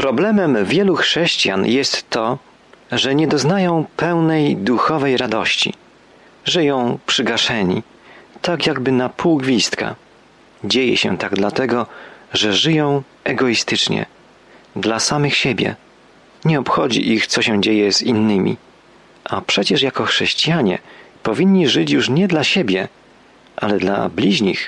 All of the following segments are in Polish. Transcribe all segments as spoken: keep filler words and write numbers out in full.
Problemem wielu chrześcijan jest to, że nie doznają pełnej duchowej radości. Żyją przygaszeni, tak jakby na pół gwizdka. Dzieje się tak dlatego, że żyją egoistycznie, dla samych siebie. Nie obchodzi ich, co się dzieje z innymi. A przecież jako chrześcijanie powinni żyć już nie dla siebie, ale dla bliźnich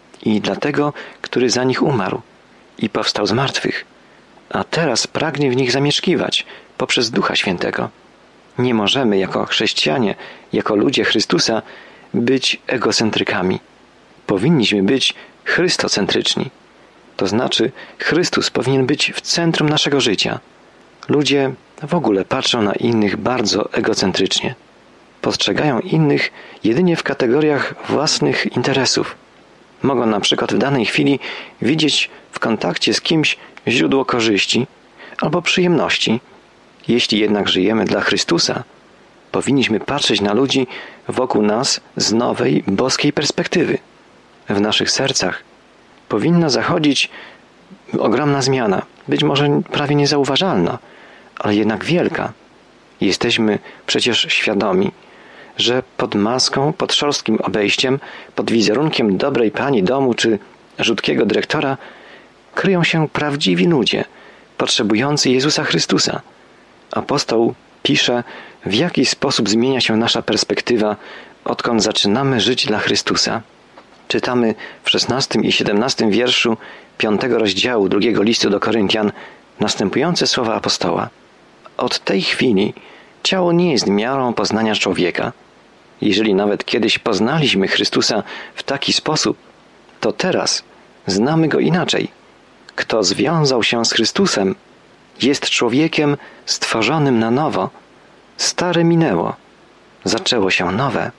i dla tego, który za nich umarł i powstał z martwych, a teraz pragnie w nich zamieszkiwać poprzez Ducha Świętego. Nie możemy jako chrześcijanie, jako ludzie Chrystusa być egocentrykami. Powinniśmy być chrystocentryczni. To znaczy, Chrystus powinien być w centrum naszego życia. Ludzie w ogóle patrzą na innych bardzo egocentrycznie. Postrzegają innych jedynie w kategoriach własnych interesów. Mogą na przykład w danej chwili widzieć w kontakcie z kimś źródło korzyści albo przyjemności. Jeśli jednak żyjemy dla Chrystusa, powinniśmy patrzeć na ludzi wokół nas z nowej, boskiej perspektywy. W naszych sercach powinna zachodzić ogromna zmiana, być może prawie niezauważalna, ale jednak wielka. Jesteśmy przecież świadomi, że pod maską, pod szorstkim obejściem, pod wizerunkiem dobrej pani domu czy rzutkiego dyrektora kryją się prawdziwi ludzie, potrzebujący Jezusa Chrystusa. Apostoł pisze, w jaki sposób zmienia się nasza perspektywa, odkąd zaczynamy żyć dla Chrystusa. Czytamy w szesnastym i siedemnastym wierszu piątego rozdziału drugiego listu do Koryntian następujące słowa apostoła. Od tej chwili ciało nie jest miarą poznania człowieka. Jeżeli nawet kiedyś poznaliśmy Chrystusa w taki sposób, to teraz znamy Go inaczej. Kto związał się z Chrystusem, jest człowiekiem stworzonym na nowo. Stare minęło, zaczęło się nowe.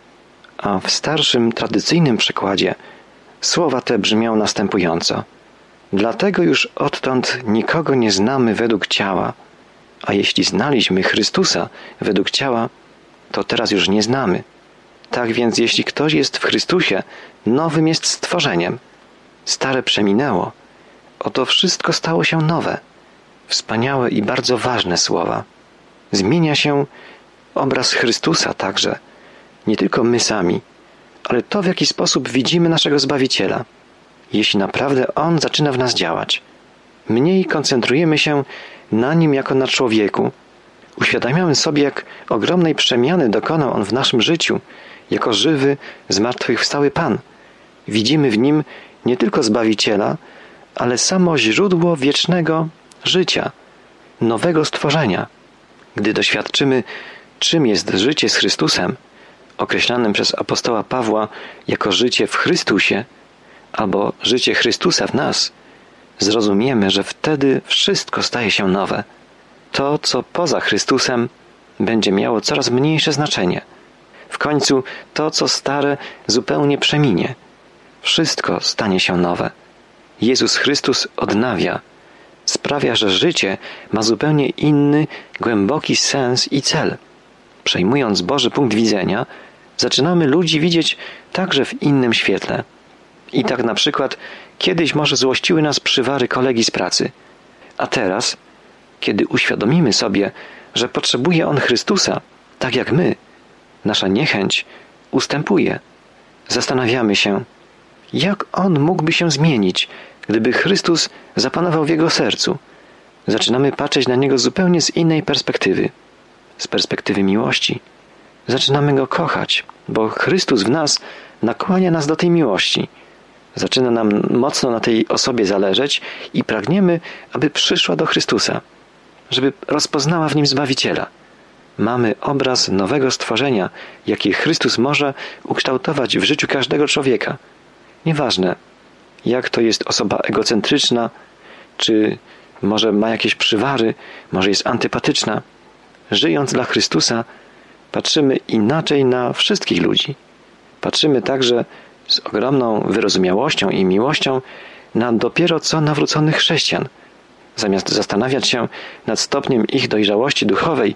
A w starszym, tradycyjnym przykładzie słowa te brzmią następująco. Dlatego już odtąd nikogo nie znamy według ciała, a jeśli znaliśmy Chrystusa według ciała, to teraz już nie znamy. Tak więc jeśli ktoś jest w Chrystusie, nowym jest stworzeniem. Stare przeminęło. Oto wszystko stało się nowe. Wspaniałe i bardzo ważne słowa. Zmienia się obraz Chrystusa także. Nie tylko my sami, ale to, w jaki sposób widzimy naszego Zbawiciela. Jeśli naprawdę On zaczyna w nas działać. Mniej koncentrujemy się na Nim jako na człowieku. Uświadamiamy sobie, jak ogromnej przemiany dokonał On w naszym życiu, jako żywy, zmartwychwstały Pan. Widzimy w Nim nie tylko Zbawiciela, ale samo źródło wiecznego życia, nowego stworzenia. Gdy doświadczymy, czym jest życie z Chrystusem, określanym przez apostoła Pawła jako życie w Chrystusie, albo życie Chrystusa w nas, zrozumiemy, że wtedy wszystko staje się nowe. To, co poza Chrystusem, będzie miało coraz mniejsze znaczenie. W końcu to, co stare, zupełnie przeminie. Wszystko stanie się nowe. Jezus Chrystus odnawia, sprawia, że życie ma zupełnie inny, głęboki sens i cel. Przejmując Boży punkt widzenia, zaczynamy ludzi widzieć także w innym świetle. I tak na przykład kiedyś może złościły nas przywary kolegi z pracy, a teraz, kiedy uświadomimy sobie, że potrzebuje on Chrystusa, tak jak my, nasza niechęć ustępuje. Zastanawiamy się, jak on mógłby się zmienić, gdyby Chrystus zapanował w jego sercu. Zaczynamy patrzeć na niego zupełnie z innej perspektywy, z perspektywy miłości. Zaczynamy go kochać, bo Chrystus w nas nakłania nas do tej miłości. Zaczyna nam mocno na tej osobie zależeć i pragniemy, aby przyszła do Chrystusa, żeby rozpoznała w nim Zbawiciela. Mamy obraz nowego stworzenia, jaki Chrystus może ukształtować w życiu każdego człowieka. Nieważne, jak to jest osoba egocentryczna, czy może ma jakieś przywary, może jest antypatyczna. Żyjąc dla Chrystusa, patrzymy inaczej na wszystkich ludzi. Patrzymy także z ogromną wyrozumiałością i miłością na dopiero co nawróconych chrześcijan. Zamiast zastanawiać się nad stopniem ich dojrzałości duchowej,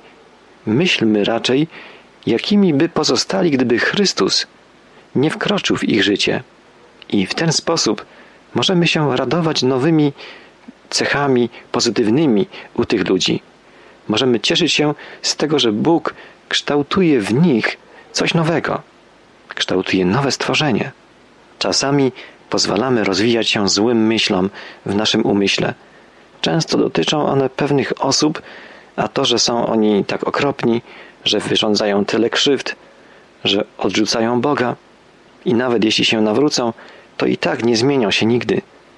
myślmy raczej, jakimi by pozostali, gdyby Chrystus nie wkroczył w ich życie. I w ten sposób możemy się radować nowymi cechami pozytywnymi u tych ludzi. Możemy cieszyć się z tego, że Bóg kształtuje w nich coś nowego. Kształtuje nowe stworzenie. Czasami pozwalamy rozwijać się złym myślom w naszym umyśle. Często dotyczą one pewnych osób, a to, że są oni tak okropni, że wyrządzają tyle krzywd, że odrzucają Boga i nawet jeśli się nawrócą, to i tak nie zmienią się nigdy.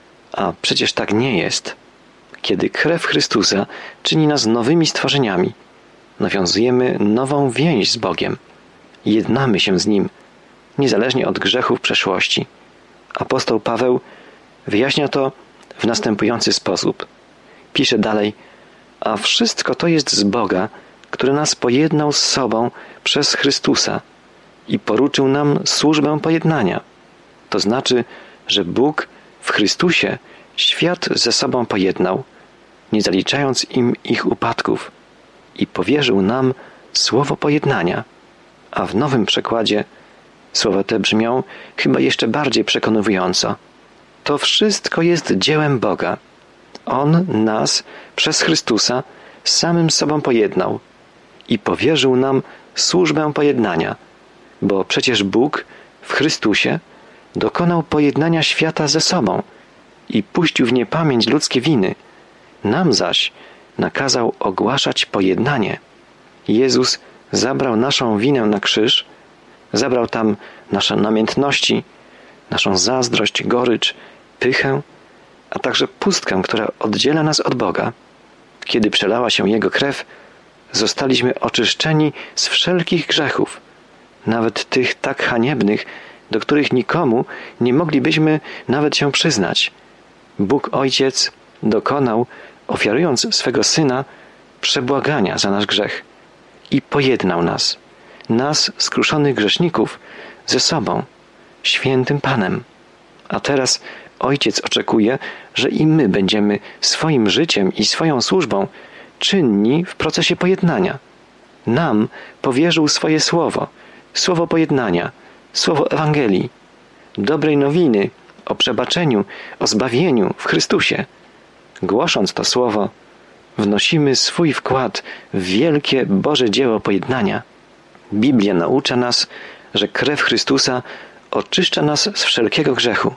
A przecież tak nie jest. Kiedy krew Chrystusa czyni nas nowymi stworzeniami, nawiązujemy nową więź z Bogiem. Jednamy się z Nim, niezależnie od grzechów przeszłości. Apostoł Paweł wyjaśnia to w następujący sposób. Pisze dalej: a wszystko to jest z Boga, który nas pojednał z sobą przez Chrystusa i poruczył nam służbę pojednania. To znaczy, że Bóg w Chrystusie świat ze sobą pojednał, nie zaliczając im ich upadków, i powierzył nam słowo pojednania. A w nowym przekładzie słowa te brzmią chyba jeszcze bardziej przekonująco. To wszystko jest dziełem Boga. On nas przez Chrystusa z samym sobą pojednał i powierzył nam służbę pojednania, bo przecież Bóg w Chrystusie dokonał pojednania świata ze sobą i puścił w niepamięć ludzkie winy. Nam zaś nakazał ogłaszać pojednanie. Jezus zabrał naszą winę na krzyż, zabrał tam nasze namiętności, naszą zazdrość, gorycz, pychę, a także pustkę, która oddziela nas od Boga. Kiedy przelała się Jego krew, zostaliśmy oczyszczeni z wszelkich grzechów, nawet tych tak haniebnych, do których nikomu nie moglibyśmy nawet się przyznać. Bóg Ojciec dokonał, ofiarując swego Syna, przebłagania za nasz grzech i pojednał nas, nas skruszonych grzeszników, ze sobą, świętym Panem. A teraz Ojciec oczekuje, że i my będziemy swoim życiem i swoją służbą czynni w procesie pojednania. Nam powierzył swoje słowo, słowo pojednania, słowo Ewangelii, dobrej nowiny o przebaczeniu, o zbawieniu w Chrystusie. Głosząc to słowo, wnosimy swój wkład w wielkie Boże dzieło pojednania. Biblia naucza nas, że krew Chrystusa oczyszcza nas z wszelkiego grzechu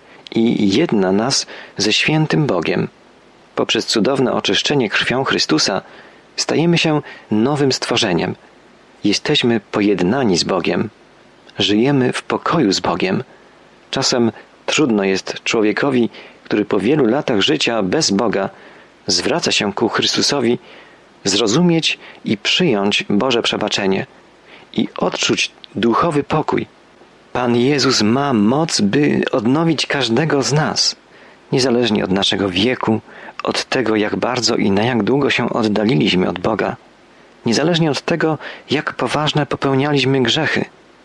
i jedna nas ze świętym Bogiem. Poprzez cudowne oczyszczenie krwią Chrystusa stajemy się nowym stworzeniem. Jesteśmy pojednani z Bogiem. Żyjemy w pokoju z Bogiem. Czasem trudno jest człowiekowi, który po wielu latach życia bez Boga zwraca się ku Chrystusowi, zrozumieć i przyjąć Boże przebaczenie i odczuć duchowy pokój. Pan Jezus ma moc, by odnowić każdego z nas, niezależnie od naszego wieku, od tego, jak bardzo i na jak długo się oddaliliśmy od Boga, niezależnie od tego, jak poważne popełnialiśmy grzechy.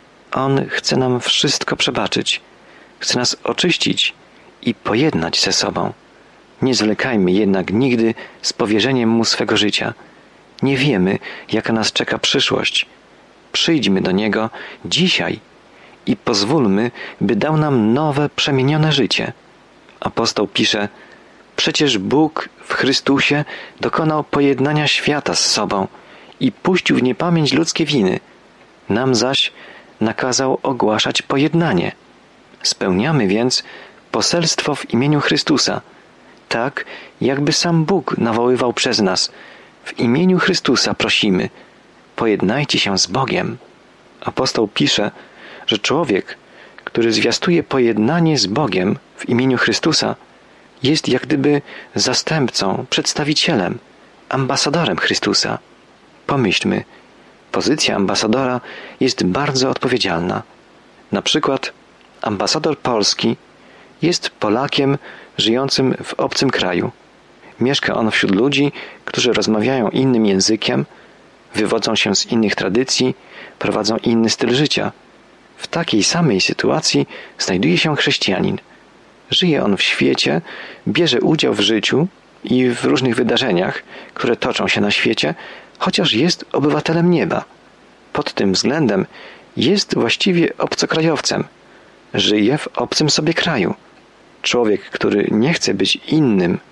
On chce nam wszystko przebaczyć, chce nas oczyścić i pojednać ze sobą. Nie zwlekajmy jednak nigdy z powierzeniem Mu swego życia. Nie wiemy, jaka nas czeka przyszłość. Przyjdźmy do Niego dzisiaj i pozwólmy, by dał nam nowe, przemienione życie. Apostoł pisze: przecież Bóg w Chrystusie dokonał pojednania świata z sobą i puścił w niepamięć ludzkie winy. Nam zaś nakazał ogłaszać pojednanie. Spełniamy więc poselstwo w imieniu Chrystusa, tak jakby sam Bóg nawoływał przez nas. W imieniu Chrystusa prosimy: pojednajcie się z Bogiem. Apostoł pisze, że człowiek, który zwiastuje pojednanie z Bogiem w imieniu Chrystusa, jest jak gdyby zastępcą, przedstawicielem, ambasadorem Chrystusa. Pomyślmy, pozycja ambasadora jest bardzo odpowiedzialna. Na przykład ambasador Polski jest Polakiem żyjącym w obcym kraju. Mieszka on wśród ludzi, którzy rozmawiają innym językiem, wywodzą się z innych tradycji, prowadzą inny styl życia. W takiej samej sytuacji znajduje się chrześcijanin. Żyje on w świecie, bierze udział w życiu i w różnych wydarzeniach, które toczą się na świecie, chociaż jest obywatelem nieba. Pod tym względem jest właściwie obcokrajowcem. Żyje w obcym sobie kraju. Człowiek, który nie chce być innym,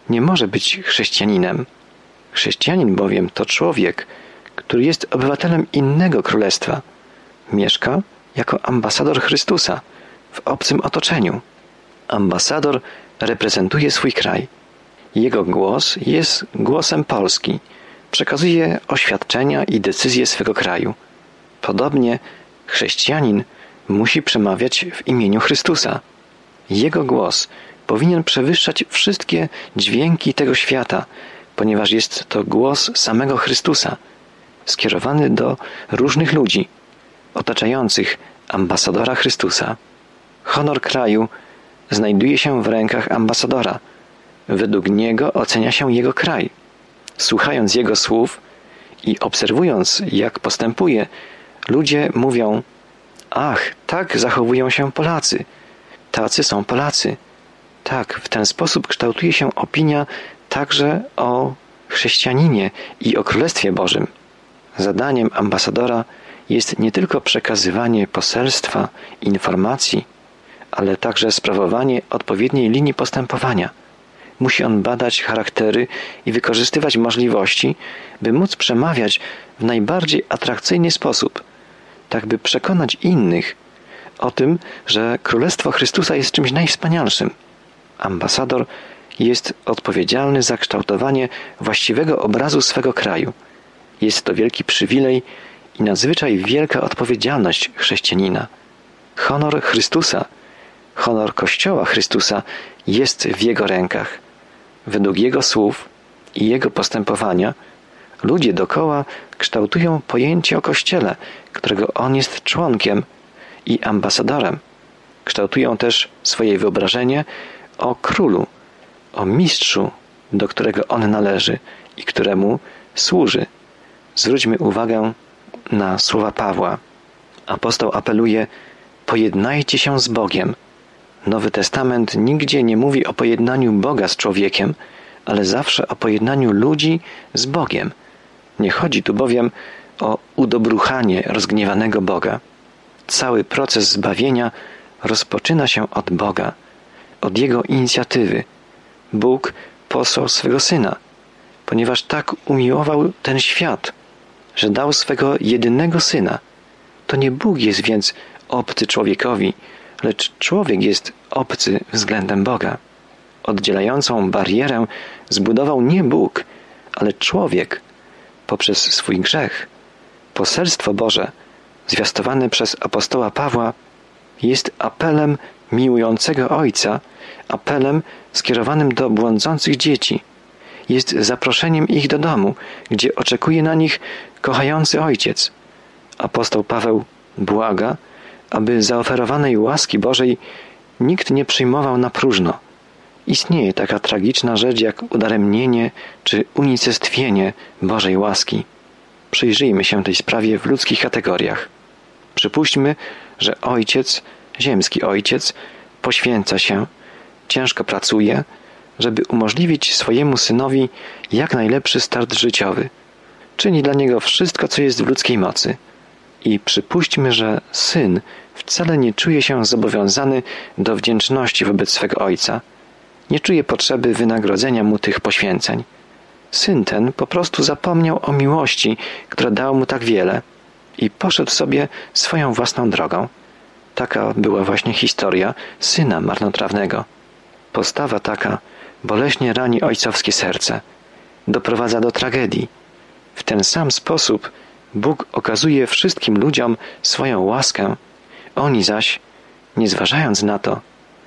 nie może być chrześcijaninem. Chrześcijanin bowiem to człowiek, który jest obywatelem innego królestwa. Mieszka jako ambasador Chrystusa w obcym otoczeniu. Ambasador reprezentuje swój kraj. Jego głos jest głosem Polski. Przekazuje oświadczenia i decyzje swego kraju. Podobnie chrześcijanin musi przemawiać w imieniu Chrystusa. Jego głos powinien przewyższać wszystkie dźwięki tego świata, ponieważ jest to głos samego Chrystusa, skierowany do różnych ludzi, otaczających ambasadora Chrystusa. Honor kraju znajduje się w rękach ambasadora. Według niego ocenia się jego kraj. Słuchając jego słów i obserwując, jak postępuje, ludzie mówią: ach, tak zachowują się Polacy. Tacy są Polacy. Tak, w ten sposób kształtuje się opinia także o chrześcijaninie i o Królestwie Bożym. Zadaniem ambasadora jest nie tylko przekazywanie poselstwa, informacji, ale także sprawowanie odpowiedniej linii postępowania. Musi on badać charaktery i wykorzystywać możliwości, by móc przemawiać w najbardziej atrakcyjny sposób, tak by przekonać innych o tym, że Królestwo Chrystusa jest czymś najwspanialszym. Ambasador jest odpowiedzialny za kształtowanie właściwego obrazu swego kraju. Jest to wielki przywilej i nadzwyczaj wielka odpowiedzialność chrześcijanina. Honor Chrystusa, honor Kościoła Chrystusa jest w Jego rękach. Według Jego słów i Jego postępowania ludzie dokoła kształtują pojęcie o Kościele, którego On jest członkiem i ambasadorem. Kształtują też swoje wyobrażenie o królu, o mistrzu, do którego on należy i któremu służy. Zwróćmy uwagę na słowa Pawła. Apostoł apeluje: pojednajcie się z Bogiem. Nowy Testament nigdzie nie mówi o pojednaniu Boga z człowiekiem, ale zawsze o pojednaniu ludzi z Bogiem. Nie chodzi tu bowiem o udobruchanie rozgniewanego Boga. Cały proces zbawienia rozpoczyna się od Boga, od Jego inicjatywy. Bóg posłał swego Syna, ponieważ tak umiłował ten świat, że dał swego jedynego Syna. To nie Bóg jest więc obcy człowiekowi, lecz człowiek jest obcy względem Boga. Oddzielającą barierę zbudował nie Bóg, ale człowiek poprzez swój grzech. Poselstwo Boże, zwiastowane przez apostoła Pawła, jest apelem miłującego Ojca, apelem skierowanym do błądzących dzieci. Jest zaproszeniem ich do domu, gdzie oczekuje na nich kochający Ojciec. Apostoł Paweł błaga, aby zaoferowanej łaski Bożej nikt nie przyjmował na próżno. Istnieje taka tragiczna rzecz jak udaremnienie czy unicestwienie Bożej łaski. Przyjrzyjmy się tej sprawie w ludzkich kategoriach. Przypuśćmy, że ojciec, ziemski ojciec, poświęca się, ciężko pracuje, żeby umożliwić swojemu synowi jak najlepszy start życiowy. Czyni dla niego wszystko, co jest w ludzkiej mocy. I przypuśćmy, że syn wcale nie czuje się zobowiązany do wdzięczności wobec swego ojca. Nie czuje potrzeby wynagrodzenia mu tych poświęceń. Syn ten po prostu zapomniał o miłości, która dała mu tak wiele i poszedł sobie swoją własną drogą. Taka była właśnie historia syna marnotrawnego. Postawa taka boleśnie rani ojcowskie serce. Doprowadza do tragedii. W ten sam sposób Bóg okazuje wszystkim ludziom swoją łaskę. Oni zaś, nie zważając na to,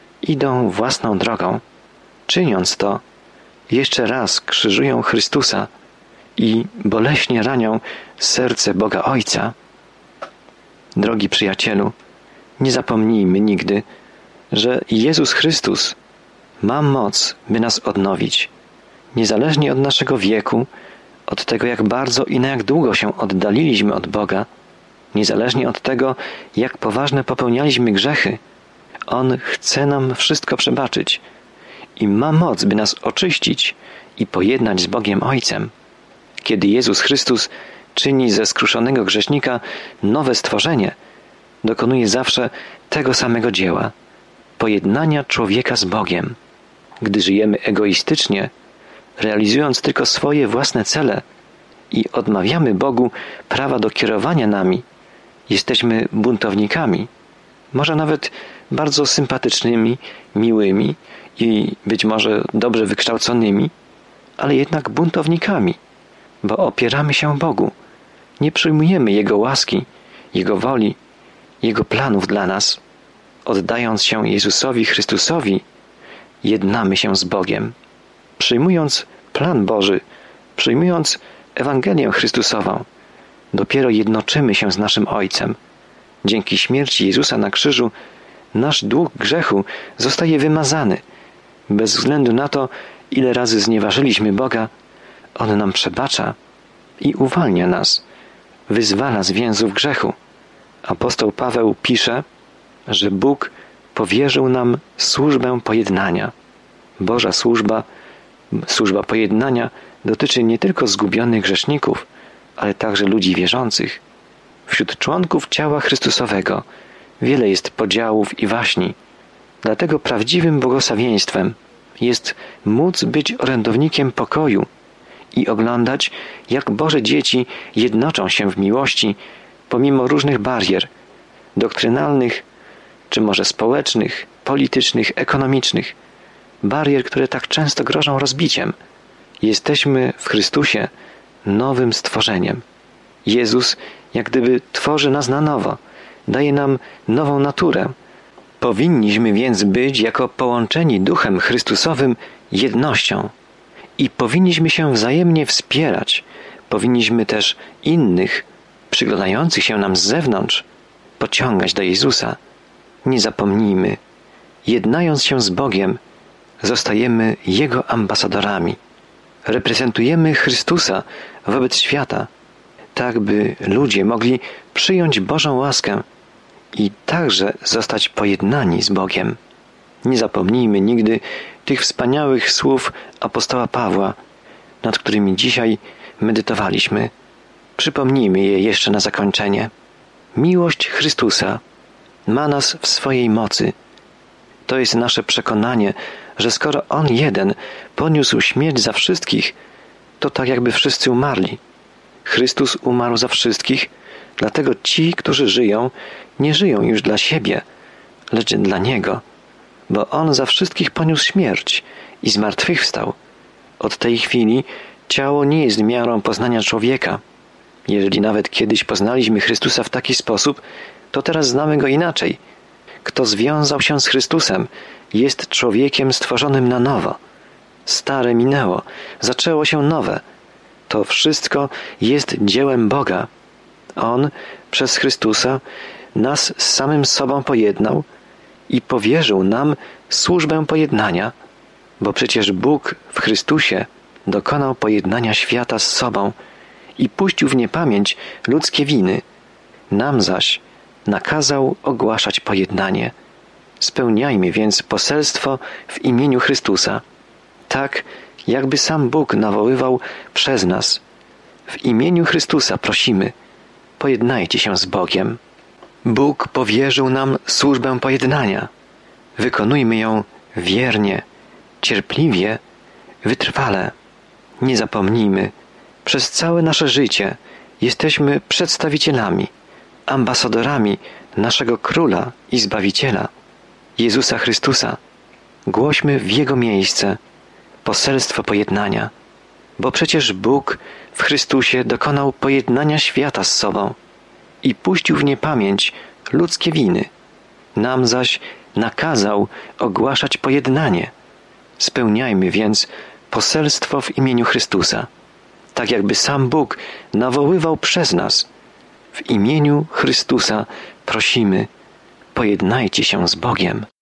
idą własną drogą. Czyniąc to, jeszcze raz krzyżują Chrystusa i boleśnie ranią serce Boga Ojca. Drogi przyjacielu, nie zapomnijmy nigdy, że Jezus Chrystus ma moc, by nas odnowić. Niezależnie od naszego wieku, od tego, jak bardzo i na jak długo się oddaliliśmy od Boga, niezależnie od tego, jak poważne popełnialiśmy grzechy, On chce nam wszystko przebaczyć i ma moc, by nas oczyścić i pojednać z Bogiem Ojcem. Kiedy Jezus Chrystus czyni ze skruszonego grzesznika nowe stworzenie, dokonuje zawsze tego samego dzieła – pojednania człowieka z Bogiem. Gdy żyjemy egoistycznie, realizując tylko swoje własne cele i odmawiamy Bogu prawa do kierowania nami, jesteśmy buntownikami, może nawet bardzo sympatycznymi, miłymi i być może dobrze wykształconymi, ale jednak buntownikami, bo opieramy się Bogu. Nie przyjmujemy Jego łaski, Jego woli, Jego planów dla nas. Oddając się Jezusowi Chrystusowi, jednamy się z Bogiem. Przyjmując plan Boży, przyjmując Ewangelię Chrystusową, dopiero jednoczymy się z naszym Ojcem. Dzięki śmierci Jezusa na krzyżu nasz dług grzechu zostaje wymazany. Bez względu na to, ile razy znieważyliśmy Boga, On nam przebacza i uwalnia nas, wyzwala z więzów grzechu. Apostoł Paweł pisze, że Bóg powierzył nam służbę pojednania. Boża służba, służba pojednania dotyczy nie tylko zgubionych grzeszników, ale także ludzi wierzących. Wśród członków ciała Chrystusowego wiele jest podziałów i waśni. Dlatego prawdziwym błogosławieństwem jest móc być orędownikiem pokoju i oglądać, jak Boże dzieci jednoczą się w miłości pomimo różnych barier doktrynalnych, czy może społecznych, politycznych, ekonomicznych, barier, które tak często grożą rozbiciem. Jesteśmy w Chrystusie nowym stworzeniem. Jezus jak gdyby tworzy nas na nowo, daje nam nową naturę. Powinniśmy więc być jako połączeni Duchem Chrystusowym jednością i powinniśmy się wzajemnie wspierać. Powinniśmy też innych, przyglądających się nam z zewnątrz, pociągać do Jezusa. Nie zapomnijmy, jednając się z Bogiem, zostajemy Jego ambasadorami. Reprezentujemy Chrystusa wobec świata, tak by ludzie mogli przyjąć Bożą łaskę i także zostać pojednani z Bogiem. Nie zapomnijmy nigdy tych wspaniałych słów apostoła Pawła, nad którymi dzisiaj medytowaliśmy. Przypomnijmy je jeszcze na zakończenie. Miłość Chrystusa ma nas w swojej mocy. To jest nasze przekonanie, że skoro On jeden poniósł śmierć za wszystkich, to tak jakby wszyscy umarli. Chrystus umarł za wszystkich, dlatego ci, którzy żyją, nie żyją już dla siebie, lecz dla Niego, bo On za wszystkich poniósł śmierć i zmartwychwstał. Od tej chwili ciało nie jest miarą poznania człowieka. Jeżeli nawet kiedyś poznaliśmy Chrystusa w taki sposób, to teraz znamy Go inaczej. Kto związał się z Chrystusem, jest człowiekiem stworzonym na nowo. Stare minęło, zaczęło się nowe. To wszystko jest dziełem Boga. On przez Chrystusa nas z samym sobą pojednał i powierzył nam służbę pojednania, bo przecież Bóg w Chrystusie dokonał pojednania świata z sobą i puścił w niepamięć ludzkie winy. Nam zaś nakazał ogłaszać pojednanie. Spełniajmy więc poselstwo w imieniu Chrystusa, tak jakby sam Bóg nawoływał przez nas. W imieniu Chrystusa prosimy, pojednajcie się z Bogiem. Bóg powierzył nam służbę pojednania. Wykonujmy ją wiernie, cierpliwie, wytrwale. Nie zapomnijmy, przez całe nasze życie jesteśmy przedstawicielami, ambasadorami naszego Króla i Zbawiciela, Jezusa Chrystusa. Głośmy w Jego miejsce poselstwo pojednania, bo przecież Bóg w Chrystusie dokonał pojednania świata z sobą i puścił w niepamięć ludzkie winy. Nam zaś nakazał ogłaszać pojednanie. Spełniajmy więc poselstwo w imieniu Chrystusa, tak jakby sam Bóg nawoływał przez nas. W imieniu Chrystusa prosimy, pojednajcie się z Bogiem.